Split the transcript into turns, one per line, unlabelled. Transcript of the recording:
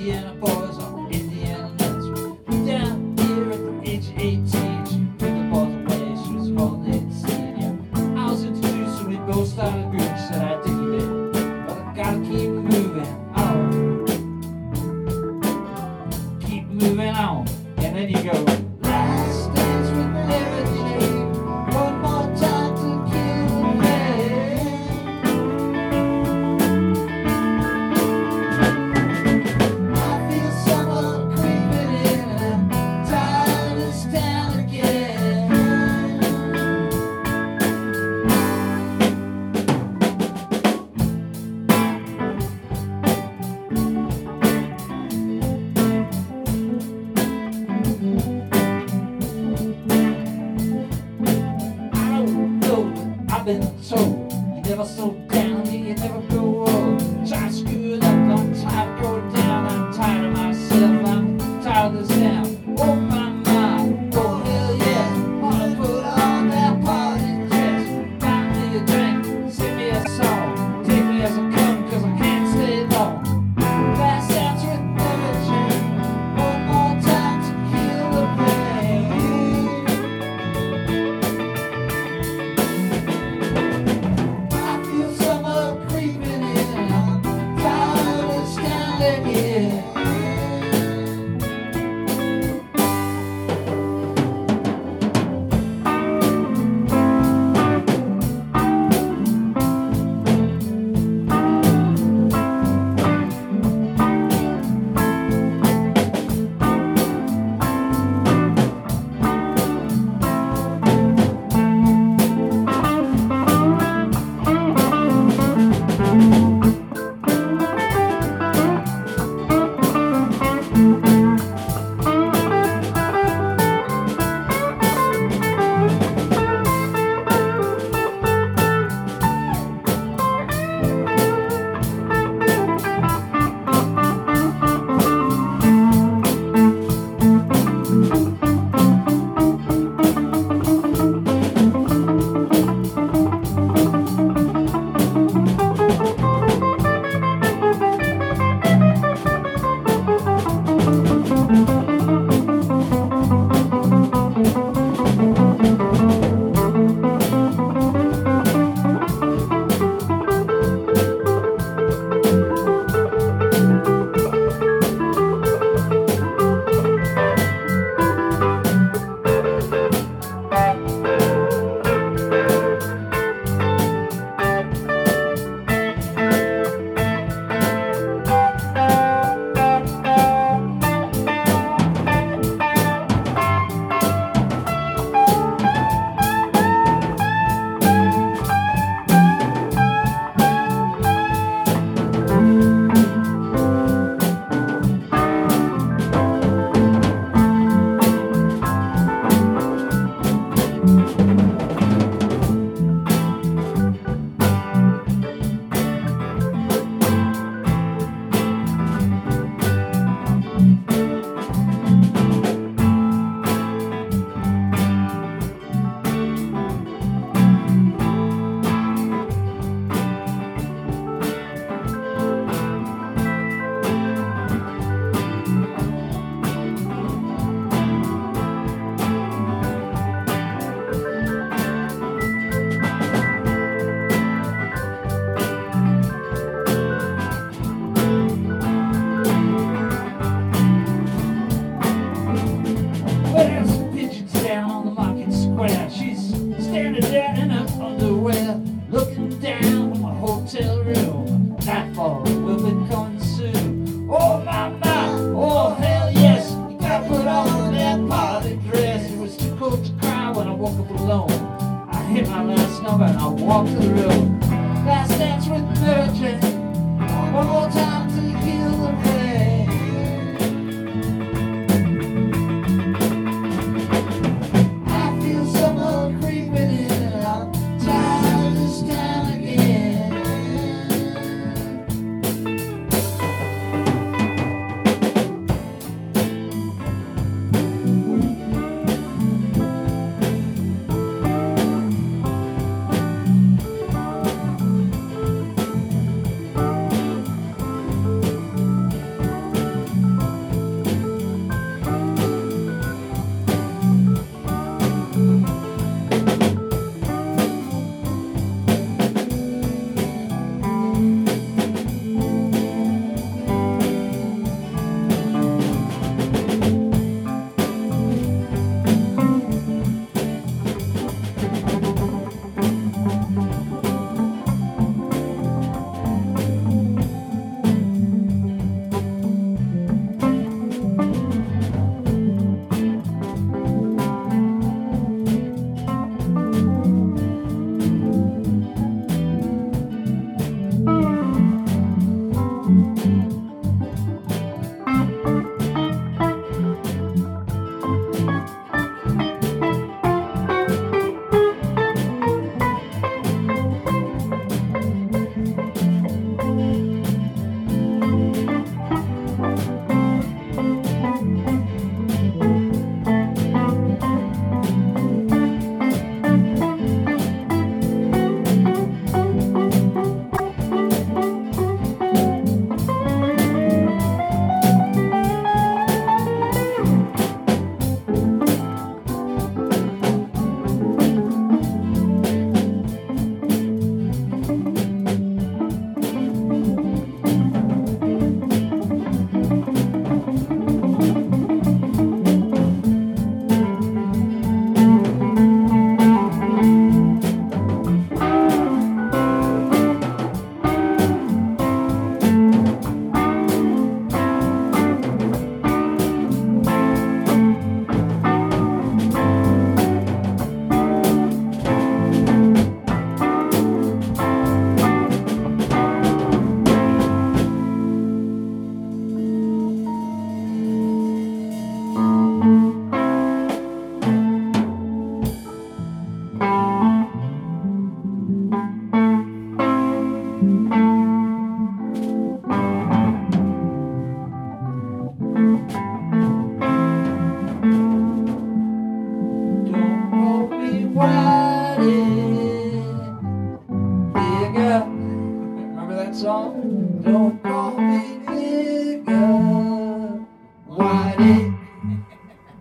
Indiana boys on Indiana nights. Down here at the age of 18, she put the boys away, she was holding it seed, yeah. I was introduced and we both started a group, she said I dig you, baby, but I gotta keep moving on. Keep moving on, and then you go, last dance with Mary Jane, one more time to kill the pain. I feel summer creeping in and I'm tired of this town again. I don't know, but I've been told you never slow down, you never grow old. Try to screw it up, I'm tired of going down, I'm tired of myself, I'm tired of this town. Oh my mind, oh hell yeah, wanna put on that party dress. Buy me a drink, sing me a song, take me as I come, cause I can't stay long. Last dance with Mary Jane, one more time to kill the pain. I feel summer creeping in and I'm tired of standing here. There's some pigeons down on the market square. She's standing there in her underwear, looking down from a hotel room. Nightfall will be coming soon. Oh my, oh hell yes, you gotta put on that party dress. It was too cold to cry when I woke up alone. I hit my last number and I walked to the road. Last dance with Mary Jane, one more time to kill the pain. I feel summer creeping in and I'm tired of this town again. while.